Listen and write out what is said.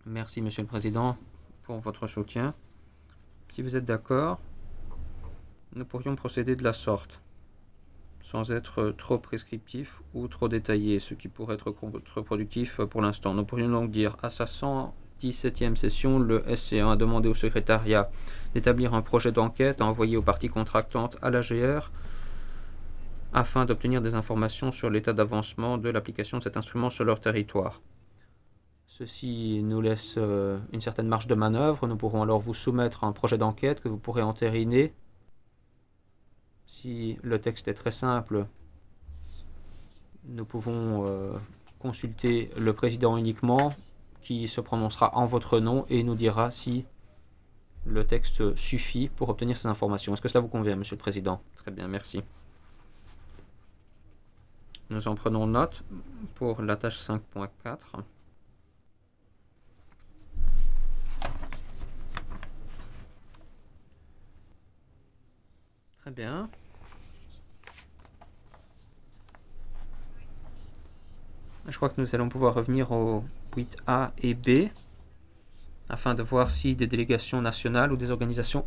Merci, Monsieur le Président, pour votre soutien. Si vous êtes d'accord, nous pourrions procéder de la sorte, sans être trop prescriptif ou trop détaillé, ce qui pourrait être contre-productif pour l'instant. Nous pourrions donc dire à sa 117e session, le SC1 a demandé au secrétariat d'établir un projet d'enquête à envoyer aux parties contractantes à l'AGR afin d'obtenir des informations sur l'état d'avancement de l'application de cet instrument sur leur territoire. Ceci nous laisse une certaine marge de manœuvre. Nous pourrons alors vous soumettre un projet d'enquête que vous pourrez entériner. Si le texte est très simple, nous pouvons consulter le président uniquement, qui se prononcera en votre nom et nous dira si le texte suffit pour obtenir ces informations. Est-ce que cela vous convient, Monsieur le Président? Très bien, merci. Nous en prenons note pour la tâche 5.4. Très bien. Je crois que nous allons pouvoir revenir au 8A et B afin de voir si des délégations nationales ou des organisations